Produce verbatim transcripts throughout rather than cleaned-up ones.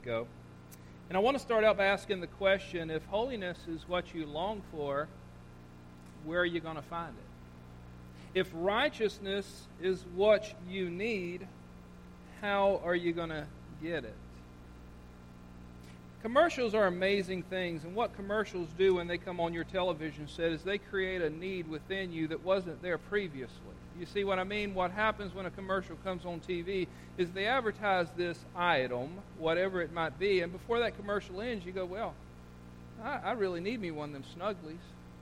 Go. And I want to start out by asking the question, if holiness is what you long for, where are you going to find it? If righteousness is what you need, how are you going to get it? Commercials are amazing things, and what commercials do when they come on your television set is they create a need within you that wasn't there previously. You see what I mean? What happens when a commercial comes on T V is they advertise this item, whatever it might be, and before that commercial ends, you go, well, I, I really need me one of them Snugglies.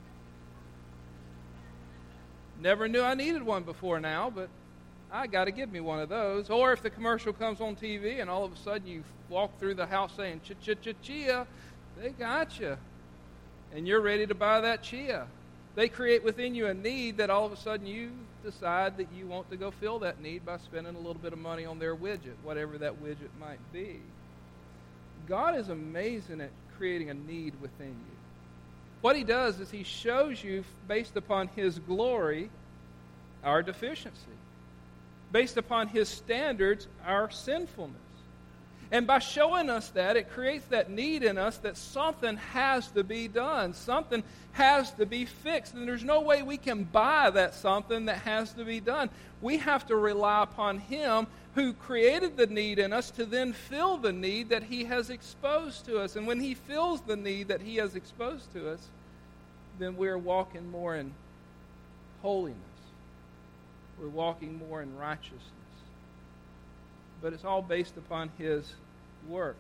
Never knew I needed one before now, but I got to get me one of those. Or if the commercial comes on T V and all of a sudden you walk through the house saying, ch-ch-ch-chia, they got you. And you're ready to buy that chia. They create within you a need that all of a sudden you decide that you want to go fill that need by spending a little bit of money on their widget, whatever that widget might be. God is amazing at creating a need within you. What He does is He shows you, based upon His glory, our deficiency. Based upon His standards, our sinfulness. And by showing us that, it creates that need in us that something has to be done. Something has to be fixed. And there's no way we can buy that something that has to be done. We have to rely upon Him who created the need in us to then fill the need that He has exposed to us. And when He fills the need that He has exposed to us, then we're walking more in holiness. We're walking more in righteousness. But it's all based upon His work.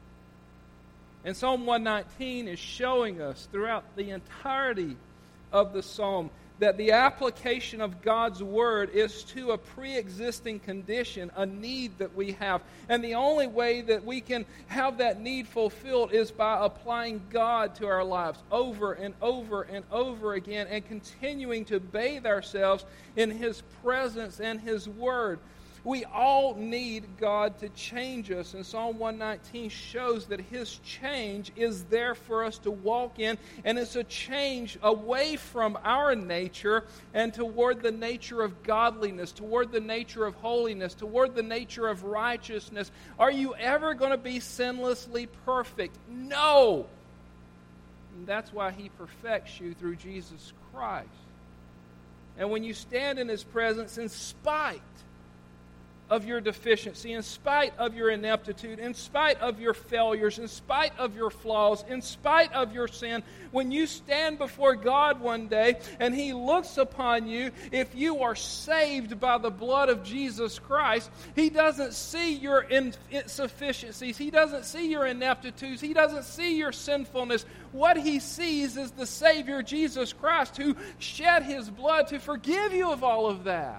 And Psalm one nineteen is showing us throughout the entirety of the psalm that the application of God's Word is to a pre-existing condition, a need that we have. And the only way that we can have that need fulfilled is by applying God to our lives over and over and over again and continuing to bathe ourselves in His presence and His Word. We all need God to change us, and Psalm one nineteen shows that His change is there for us to walk in, and it's a change away from our nature and toward the nature of godliness, toward the nature of holiness, toward the nature of righteousness. Are you ever going to be sinlessly perfect? No! And that's why He perfects you through Jesus Christ. And when you stand in His presence, in spite of your deficiency, in spite of your ineptitude, in spite of your failures, in spite of your flaws, in spite of your sin, when you stand before God one day and He looks upon you, if you are saved by the blood of Jesus Christ, He doesn't see your insufficiencies. He doesn't see your ineptitudes. He doesn't see your sinfulness. What He sees is the Savior Jesus Christ who shed His blood to forgive you of all of that.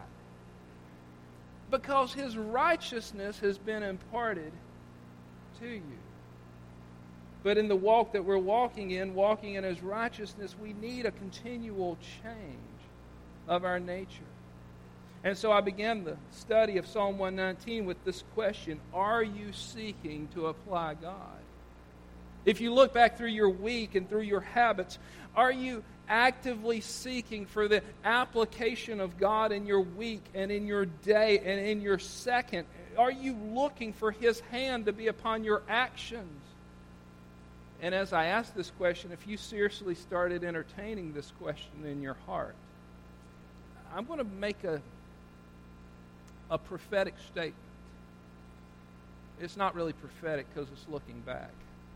Because His righteousness has been imparted to you. But in the walk that we're walking in, walking in His righteousness, we need a continual change of our nature. And so I began the study of Psalm one nineteen with this question: are you seeking to apply God? If you look back through your week and through your habits, are you actively seeking for the application of God in your week and in your day and in your second? Are you looking for His hand to be upon your actions? And as I ask this question, if you seriously started entertaining this question in your heart, I'm going to make a, a prophetic statement. It's not really prophetic because it's looking back.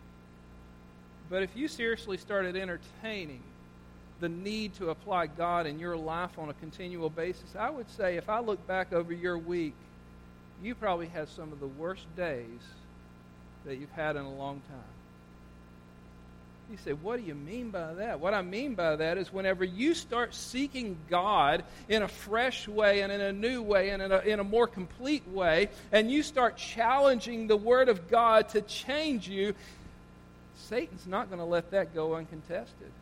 But if you seriously started entertaining the need to apply God in your life on a continual basis, I would say if I look back over your week, you probably had some of the worst days that you've had in a long time. You say, what do you mean by that? What I mean by that is whenever you start seeking God in a fresh way and in a new way and in a, in a more complete way, and you start challenging the Word of God to change you, Satan's not going to let that go uncontested.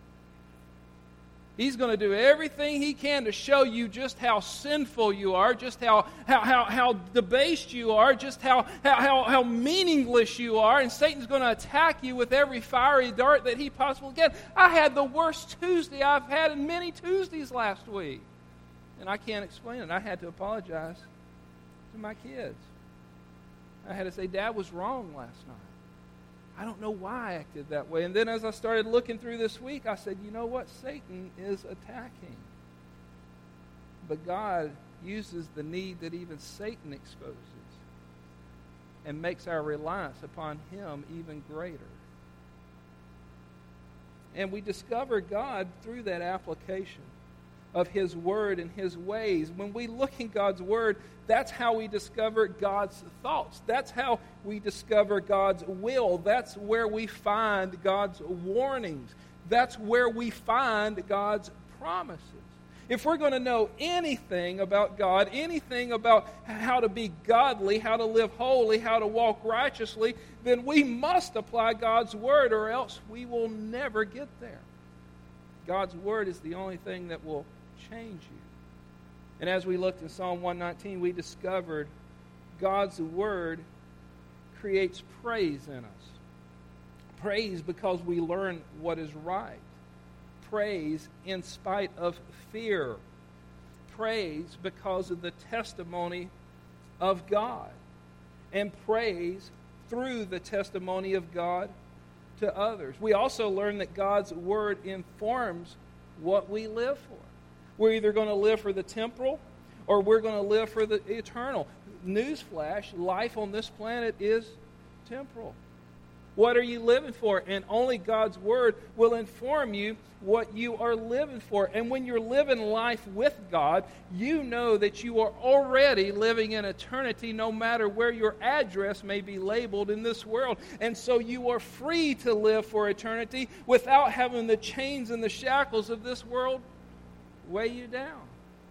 He's going to do everything he can to show you just how sinful you are, just how how how, how debased you are, just how, how, how meaningless you are, and Satan's going to attack you with every fiery dart that he possibly can. I had the worst Tuesday I've had in many Tuesdays last week, and I can't explain it. I had to apologize to my kids. I had to say, Dad was wrong last night. I don't know why I acted that way. And then as I started looking through this week, I said, you know what? Satan is attacking. But God uses the need that even Satan exposes and makes our reliance upon him even greater. And we discover God through that application of his word and his ways. When we look in God's word, that's how we discover God's thoughts. That's how we discover God's will. That's where we find God's warnings. That's where we find God's promises. If we're going to know anything about God, anything about how to be godly, how to live holy, how to walk righteously, then we must apply God's word, or else we will never get there. God's word is the only thing that will change you. And as we looked in Psalm one nineteen, we discovered God's word creates praise in us. Praise because we learn what is right. Praise in spite of fear. Praise because of the testimony of God. And praise through the testimony of God to others. We also learn that God's word informs what we live for. We're either going to live for the temporal or we're going to live for the eternal. Newsflash, life on this planet is temporal. What are you living for? And only God's word will inform you what you are living for. And when you're living life with God, you know that you are already living in eternity, no matter where your address may be labeled in this world. And so you are free to live for eternity without having the chains and the shackles of this world weigh you down.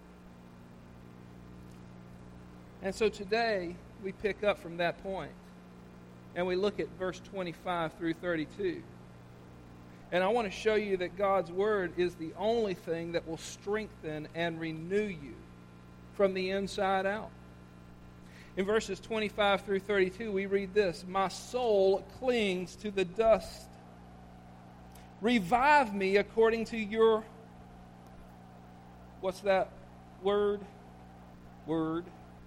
And so today we pick up from that point. And we look at verse twenty-five through thirty-two. And I want to show you that God's word is the only thing that will strengthen and renew you from the inside out. In verses twenty-five through thirty-two, we read this: "My soul clings to the dust. Revive me according to your..." What's that word? Word.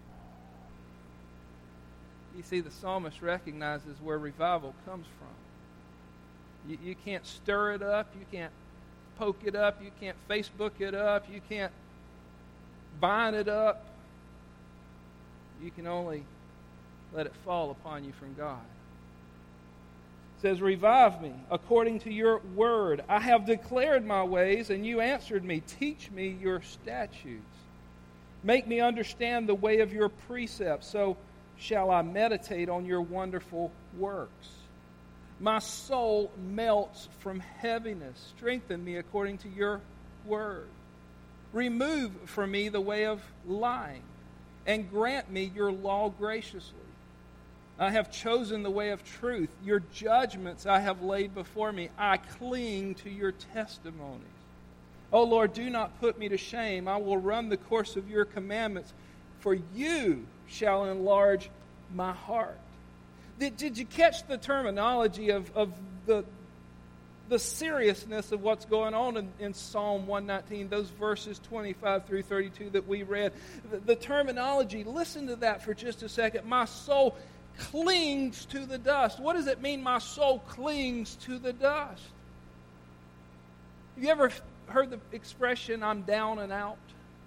You see, the psalmist recognizes where revival comes from. You, you can't stir it up. You can't poke it up. You can't Facebook it up. You can't bind it up. You can only let it fall upon you from God. It says, "Revive me according to your word. I have declared my ways, and you answered me. Teach me your statutes. Make me understand the way of your precepts, so shall I meditate on your wonderful works. My soul melts from heaviness. Strengthen me according to your word. Remove from me the way of lying, and grant me your law graciously. I have chosen the way of truth. Your judgments I have laid before me. I cling to your testimonies. O Lord, do not put me to shame. I will run the course of your commandments, for you shall enlarge my heart." Did, did you catch the terminology of, of the, the seriousness of what's going on in, in Psalm one nineteen, those verses twenty-five through thirty-two that we read? The, the terminology, listen to that for just a second. My soul clings to the dust. What does it mean, my soul clings to the dust? Have you ever heard the expression, "I'm down and out"?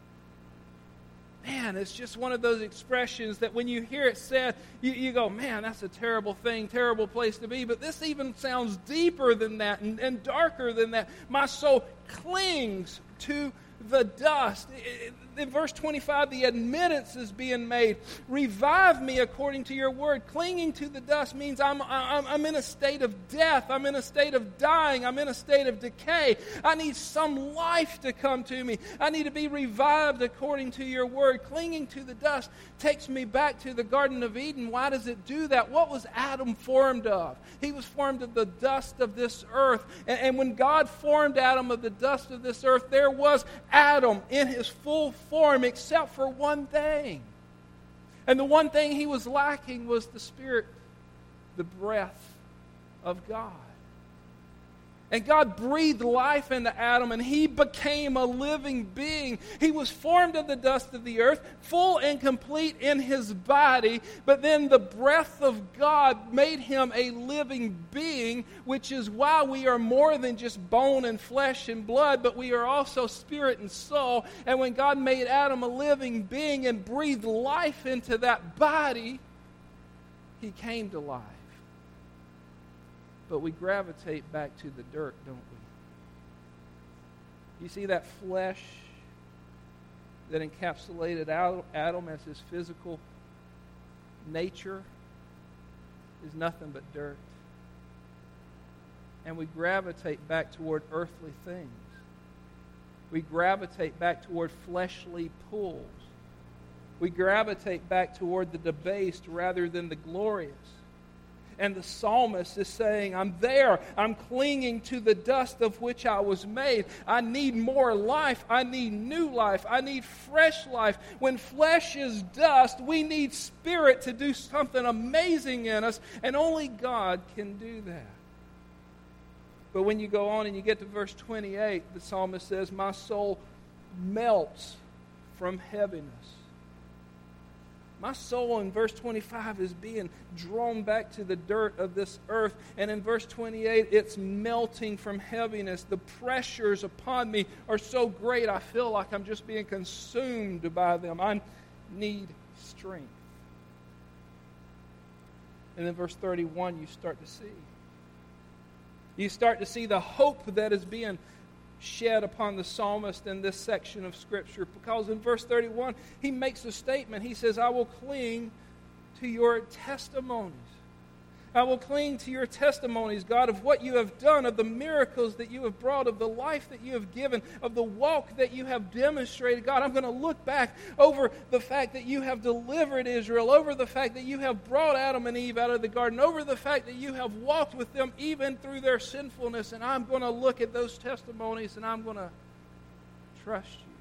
Man, it's just one of those expressions that when you hear it said, you, you go, man, that's a terrible thing, terrible place to be. But this even sounds deeper than that and, and darker than that. My soul clings to the dust. In verse twenty-five, the admittance is being made. Revive me according to your word. Clinging to the dust means I'm, I'm, I'm in a state of death. I'm in a state of dying. I'm in a state of decay. I need some life to come to me. I need to be revived according to your word. Clinging to the dust takes me back to the Garden of Eden. Why does it do that? What was Adam formed of? He was formed of the dust of this earth. And, and when God formed Adam of the dust of this earth, there was Adam in his full form except for one thing. And the one thing he was lacking was the Spirit, the breath of God. And God breathed life into Adam, and he became a living being. He was formed of the dust of the earth, full and complete in his body, but then the breath of God made him a living being, which is why we are more than just bone and flesh and blood, but we are also spirit and soul. And when God made Adam a living being and breathed life into that body, he came to life. But we gravitate back to the dirt, don't we? You see, that flesh that encapsulated Adam as his physical nature is nothing but dirt. And we gravitate back toward earthly things. We gravitate back toward fleshly pulls. We gravitate back toward the debased rather than the glorious. And the psalmist is saying, I'm there. I'm clinging to the dust of which I was made. I need more life. I need new life. I need fresh life. When flesh is dust, we need spirit to do something amazing in us. And only God can do that. But when you go on and you get to verse twenty-eight, the psalmist says, my soul melts from heaviness. My soul in verse twenty-five is being drawn back to the dirt of this earth. And in verse twenty-eight, it's melting from heaviness. The pressures upon me are so great, I feel like I'm just being consumed by them. I need strength. And in verse thirty-one, you start to see. You start to see the hope that is being shed upon the psalmist in this section of Scripture. Because in verse thirty-one, he makes a statement. He says, I will cling to your testimonies. I will cling to your testimonies, God, of what you have done, of the miracles that you have brought, of the life that you have given, of the walk that you have demonstrated. God, I'm going to look back over the fact that you have delivered Israel, over the fact that you have brought Adam and Eve out of the garden, over the fact that you have walked with them even through their sinfulness, and I'm going to look at those testimonies and I'm going to trust you.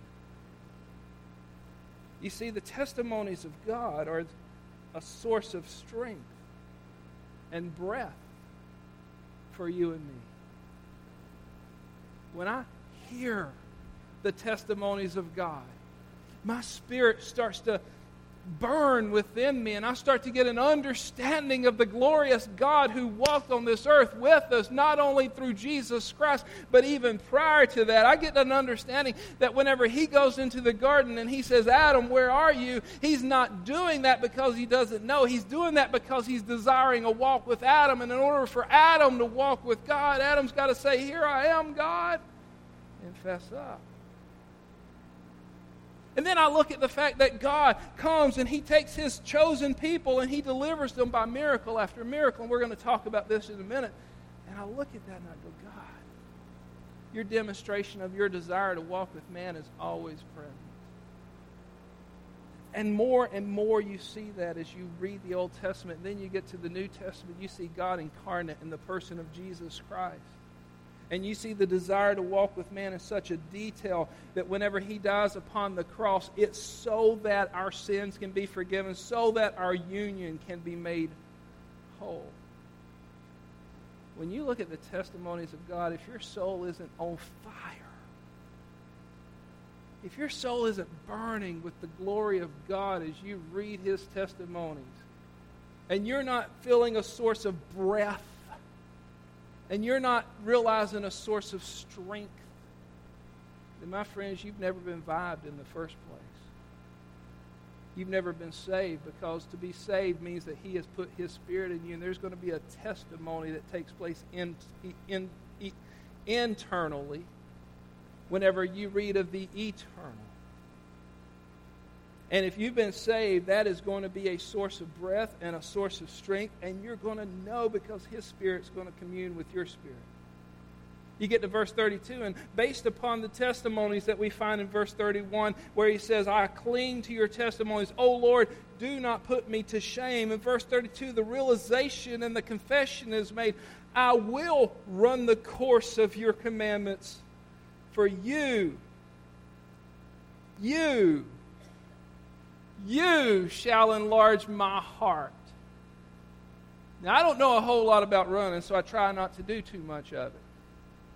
You see, the testimonies of God are a source of strength and breath for you and me. When I hear the testimonies of God, my spirit starts to burn within me, and I start to get an understanding of the glorious God who walked on this earth with us, not only through Jesus Christ, but even prior to that. I get an understanding that whenever he goes into the garden and he says, Adam, where are you? He's not doing that because he doesn't know. He's doing that because he's desiring a walk with Adam. And in order for Adam to walk with God, Adam's got to say, here I am, God, and fess up. And then I look at the fact that God comes and he takes his chosen people and he delivers them by miracle after miracle. And we're going to talk about this in a minute. And I look at that and I go, God, your demonstration of your desire to walk with man is always present. And more and more you see that as you read the Old Testament. And then you get to the New Testament, you see God incarnate in the person of Jesus Christ. And you see the desire to walk with man in such a detail that whenever he dies upon the cross, it's so that our sins can be forgiven, so that our union can be made whole. When you look at the testimonies of God, if your soul isn't on fire, if your soul isn't burning with the glory of God as you read his testimonies, and you're not feeling a source of breath, and you're not realizing a source of strength, then my friends, you've never been vibed in the first place. You've never been saved, because to be saved means that he has put his Spirit in you, and there's going to be a testimony that takes place in, in, in, internally whenever you read of the eternal. And if you've been saved, that is going to be a source of breath and a source of strength, and you're going to know because his Spirit's going to commune with your spirit. You get to verse thirty-two, and based upon the testimonies that we find in verse thirty-one, where he says, I cling to your testimonies. O Lord, do not put me to shame. In verse thirty-two, the realization and the confession is made, I will run the course of your commandments, for you, you, you shall enlarge my heart. Now, I don't know a whole lot about running, so I try not to do too much of it.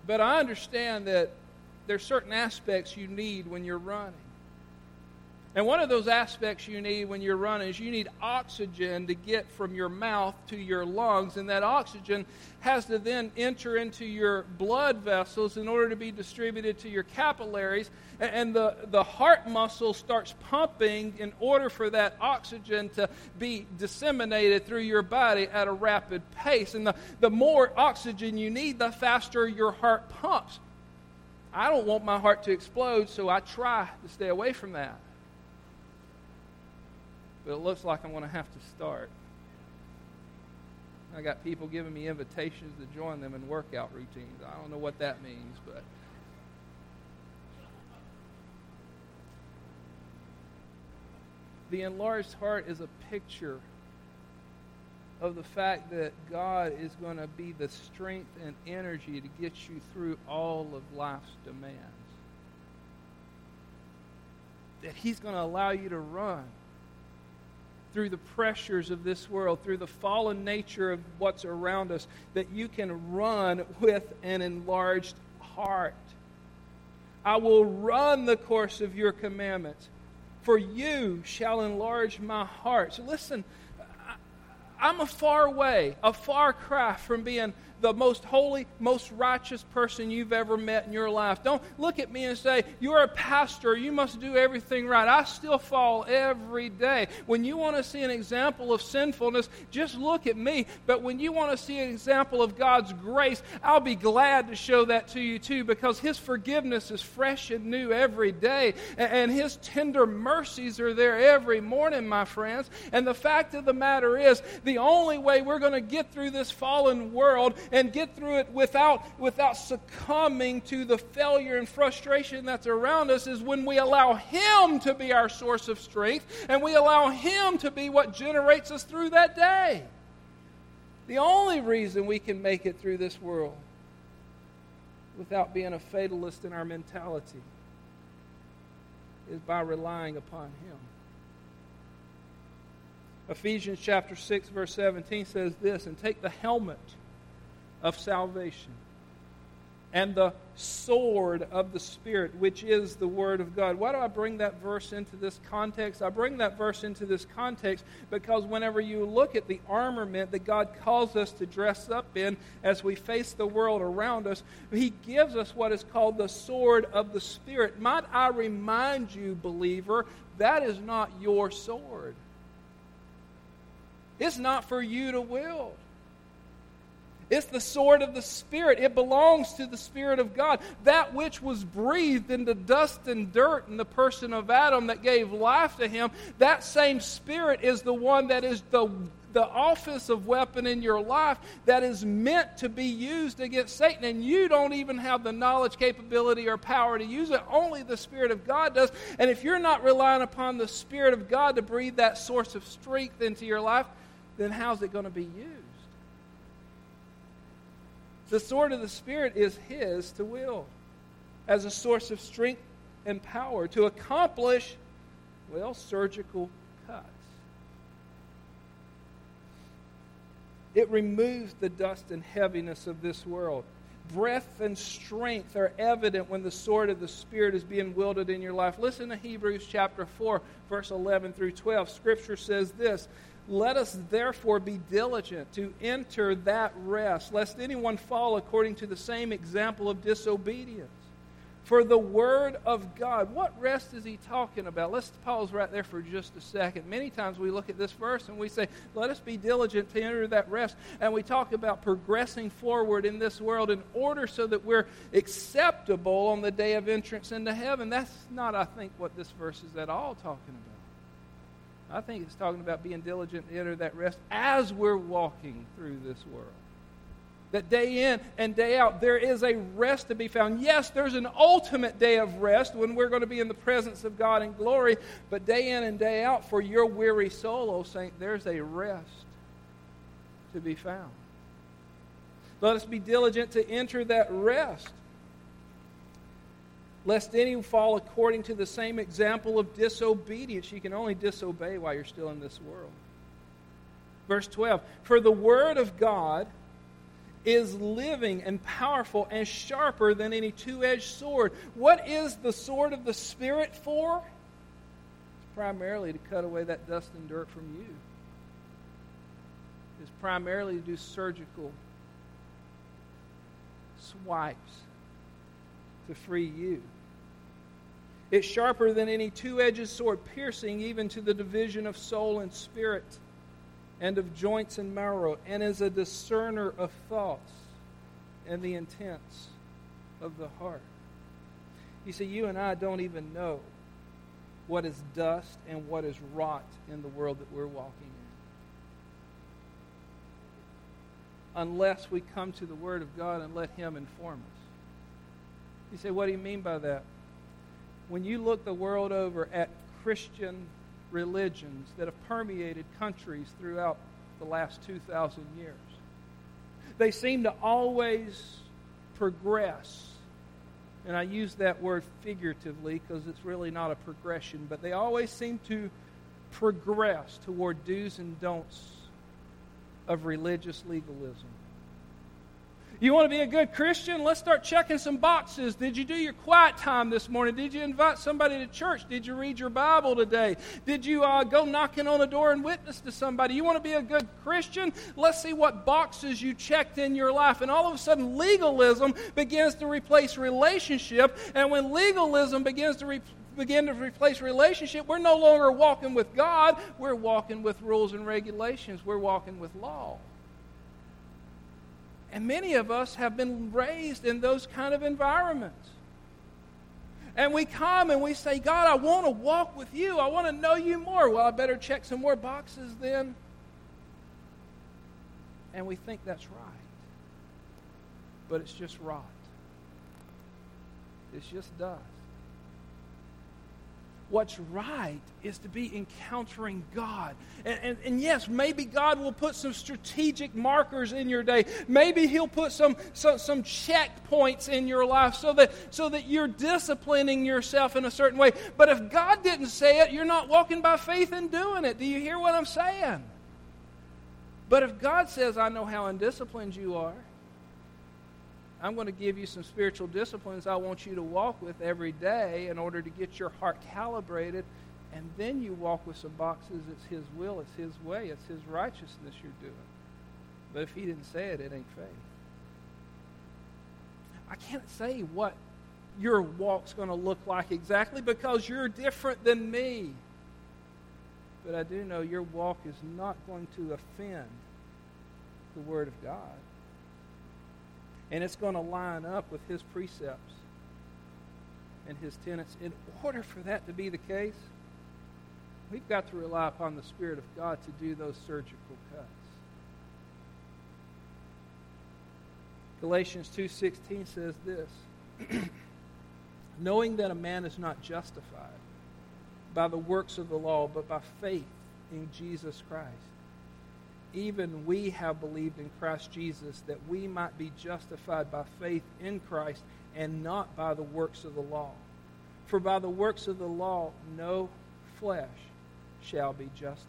But I understand that there's certain aspects you need when you're running. And one of those aspects you need when you're running is you need oxygen to get from your mouth to your lungs. And that oxygen has to then enter into your blood vessels in order to be distributed to your capillaries. And the, the heart muscle starts pumping in order for that oxygen to be disseminated through your body at a rapid pace. And the, the more oxygen you need, the faster your heart pumps. I don't want my heart to explode, so I try to stay away from that. But it looks like I'm going to have to start. I got people giving me invitations to join them in workout routines. I don't know what that means, but the enlarged heart is a picture of the fact that God is going to be the strength and energy to get you through all of life's demands. That He's going to allow you to run through the pressures of this world, through the fallen nature of what's around us, that you can run with an enlarged heart. I will run the course of your commandments, for you shall enlarge my heart. So listen, I'm a far way, a far cry from being the most holy, most righteous person you've ever met in your life. Don't look at me and say, you're a pastor, you must do everything right. I still fall every day. When you want to see an example of sinfulness, just look at me. But when you want to see an example of God's grace, I'll be glad to show that to you too, because His forgiveness is fresh and new every day. And His tender mercies are there every morning, my friends. And the fact of the matter is, the only way we're going to get through this fallen world and get through it without, without succumbing to the failure and frustration that's around us is when we allow Him to be our source of strength and we allow Him to be what generates us through that day. The only reason we can make it through this world without being a fatalist in our mentality is by relying upon Him. Ephesians chapter six verse seventeen says this, and take the helmet of salvation and the sword of the Spirit, which is the Word of God. Why do I bring that verse into this context? I bring that verse into this context because whenever you look at the armament that God calls us to dress up in as we face the world around us, He gives us what is called the sword of the Spirit. Might I remind you, believer, that is not your sword. It's not for you to wield. It's the sword of the Spirit. It belongs to the Spirit of God. That which was breathed into dust and dirt in the person of Adam that gave life to him, that same Spirit is the one that is the, the office of weapon in your life that is meant to be used against Satan. And you don't even have the knowledge, capability, or power to use it. Only the Spirit of God does. And if you're not relying upon the Spirit of God to breathe that source of strength into your life, then how's it going to be used? The sword of the Spirit is His to wield as a source of strength and power to accomplish, well, surgical cuts. It removes the dust and heaviness of this world. Breath and strength are evident when the sword of the Spirit is being wielded in your life. Listen to Hebrews chapter four, verse eleven through twelve. Scripture says this, let us therefore be diligent to enter that rest, lest anyone fall according to the same example of disobedience. For the word of God, what rest is he talking about? Let's pause right there for just a second. Many times we look at this verse and we say, let us be diligent to enter that rest. And we talk about progressing forward in this world in order so that we're acceptable on the day of entrance into heaven. That's not, I think, what this verse is at all talking about. I think it's talking about being diligent to enter that rest as we're walking through this world. That day in and day out, there is a rest to be found. Yes, there's an ultimate day of rest when we're going to be in the presence of God in glory. But day in and day out, for your weary soul, O saint, there's a rest to be found. Let us be diligent to enter that rest, lest any fall according to the same example of disobedience. You can only disobey while you're still in this world. Verse twelve, for the word of God is living and powerful and sharper than any two-edged sword. What is the sword of the Spirit for? It's primarily to cut away that dust and dirt from you. It's primarily to do surgical swipes to free you. It's sharper than any two-edged sword, piercing even to the division of soul and spirit, and of joints and marrow, and is a discerner of thoughts and the intents of the heart. You see, you and I don't even know what is dust and what is rot in the world that we're walking in, unless we come to the Word of God and let Him inform us. You say, what do you mean by that? When you look the world over at Christian religions that have permeated countries throughout the last two thousand years, they seem to always progress. And I use that word figuratively because it's really not a progression, but they always seem to progress toward do's and don'ts of religious legalism. You want to be a good Christian? Let's start checking some boxes. Did you do your quiet time this morning? Did you invite somebody to church? Did you read your Bible today? Did you uh, go knocking on a door and witness to somebody? You want to be a good Christian? Let's see what boxes you checked in your life. And all of a sudden, legalism begins to replace relationship. And when legalism begins to re- begin to replace relationship, we're no longer walking with God. We're walking with rules and regulations. We're walking with law. And many of us have been raised in those kind of environments. And we come and we say, God, I want to walk with you. I want to know you more. Well, I better check some more boxes then. And we think that's right. But it's just rot. It's just dust. What's right is to be encountering God. And, and, and yes, maybe God will put some strategic markers in your day. Maybe He'll put some, some, some checkpoints in your life so that, so that you're disciplining yourself in a certain way. But if God didn't say it, you're not walking by faith and doing it. Do you hear what I'm saying? But if God says, I know how undisciplined you are, I'm going to give you some spiritual disciplines I want you to walk with every day in order to get your heart calibrated, and then you walk with some boxes. It's His will, it's His way, it's His righteousness you're doing. But if He didn't say it, it ain't faith. I can't say what your walk's going to look like exactly because you're different than me. But I do know your walk is not going to offend the Word of God. And it's going to line up with His precepts and His tenets. In order for that to be the case, we've got to rely upon the Spirit of God to do those surgical cuts. Galatians two sixteen says this, knowing that a man is not justified by the works of the law, but by faith in Jesus Christ. Even we have believed in Christ Jesus, that we might be justified by faith in Christ and not by the works of the law. For by the works of the law, no flesh shall be justified.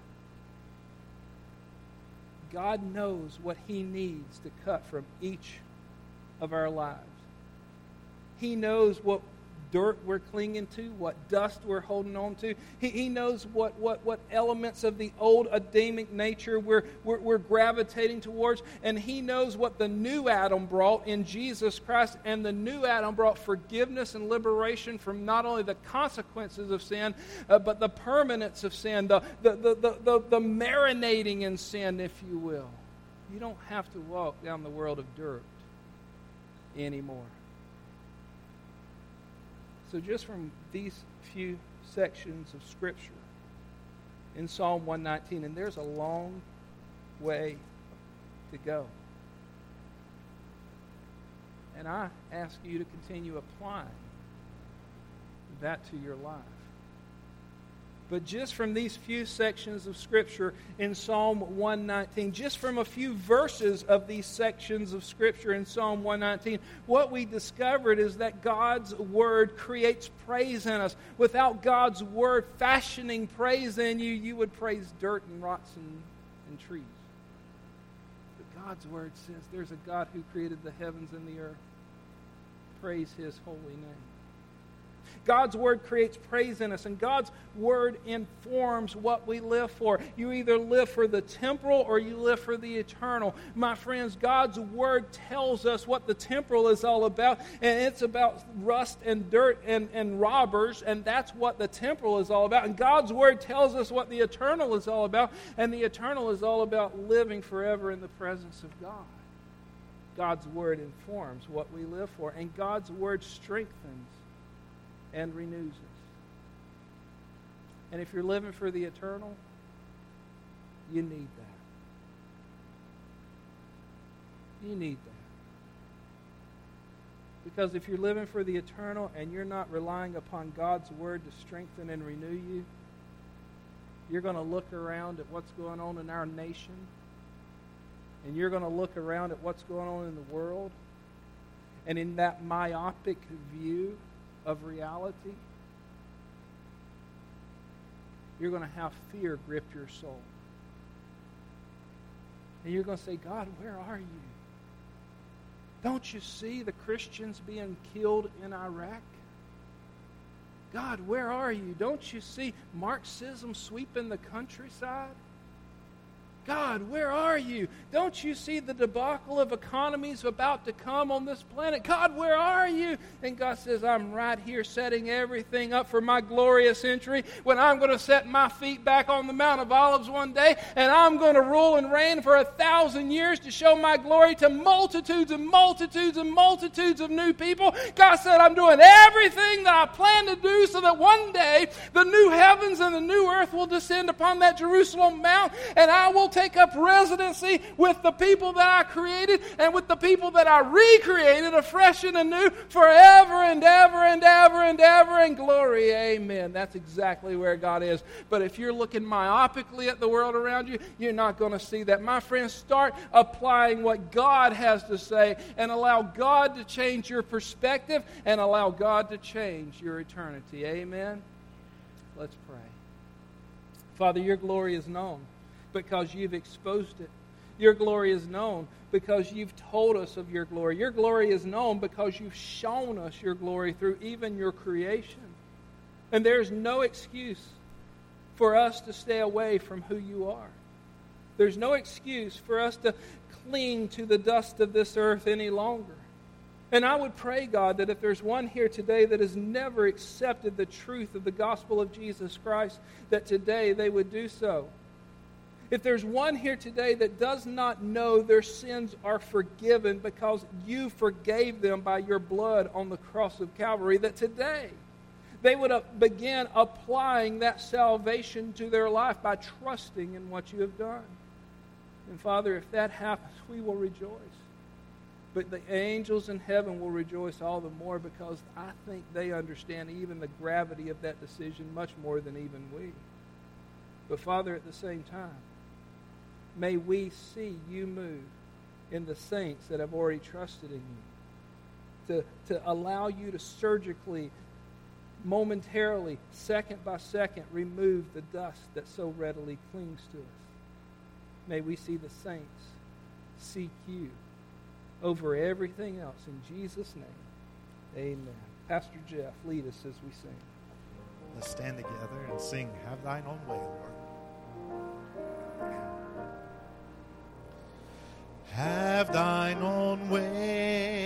God knows what He needs to cut from each of our lives. He knows what dirt we're clinging to, what dust we're holding on to. He, he knows what, what, what elements of the old Adamic nature we're, we're, we're gravitating towards. And He knows what the new Adam brought in Jesus Christ. And the new Adam brought forgiveness and liberation from not only the consequences of sin, uh, but the permanence of sin, the, the, the, the, the, the marinating in sin, if you will. You don't have to walk down the world of dirt anymore. So just from these few sections of Scripture in Psalm one nineteen, and there's a long way to go. And I ask you to continue applying that to your life. But just from these few sections of Scripture in Psalm one nineteen, just from a few verses of these sections of Scripture in Psalm one nineteen, what we discovered is that God's Word creates praise in us. Without God's Word fashioning praise in you, you would praise dirt and rocks and, and trees. But God's Word says there's a God who created the heavens and the earth. Praise His holy name. God's Word creates praise in us, and God's Word informs what we live for. You either live for the temporal or you live for the eternal. My friends, God's Word tells us what the temporal is all about, and it's about rust and dirt and, and robbers, and that's what the temporal is all about. And God's Word tells us what the eternal is all about, and the eternal is all about living forever in the presence of God. God's Word informs what we live for, and God's Word strengthens and renews us. And if you're living for the eternal, you need that. You need that. Because if you're living for the eternal and you're not relying upon God's Word to strengthen and renew you, you're going to look around at what's going on in our nation, and you're going to look around at what's going on in the world, and in that myopic view of reality, you're going to have fear grip your soul. And you're going to say, God, where are you? Don't you see the Christians being killed in Iraq? God, where are you? Don't you see Marxism sweeping the countryside? God, where are you? Don't you see the debacle of economies about to come on this planet? God, where are you? And God says, I'm right here setting everything up for my glorious entry when I'm going to set my feet back on the Mount of Olives one day, and I'm going to rule and reign for a thousand years to show my glory to multitudes and multitudes and multitudes of new people. God said, I'm doing everything that I plan to do so that one day the new heavens and the new earth will descend upon that Jerusalem Mount, and I will take up residency with the people that I created and with the people that I recreated afresh and anew forever and ever and ever and ever in glory. Amen. That's exactly where God is. But if you're looking myopically at the world around you, you're not going to see that. My friends, start applying what God has to say and allow God to change your perspective and allow God to change your eternity. Amen. Let's pray. Father, your glory is known because you've exposed it. Your glory is known because you've told us of your glory. Your glory is known because you've shown us your glory through even your creation. And there's no excuse for us to stay away from who you are. There's no excuse for us to cling to the dust of this earth any longer. And I would pray, God, that if there's one here today that has never accepted the truth of the gospel of Jesus Christ, that today they would do so. If there's one here today that does not know their sins are forgiven because you forgave them by your blood on the cross of Calvary, that today they would begin applying that salvation to their life by trusting in what you have done. And Father, if that happens, we will rejoice. But the angels in heaven will rejoice all the more because I think they understand even the gravity of that decision much more than even we. But Father, at the same time, may we see you move in the saints that have already trusted in you. To, to allow you to surgically, momentarily, second by second, remove the dust that so readily clings to us. May we see the saints seek you over everything else. In Jesus' name, amen. Pastor Jeff, lead us as we sing. Let's stand together and sing, Have Thine Own Way, Lord. Have thine own way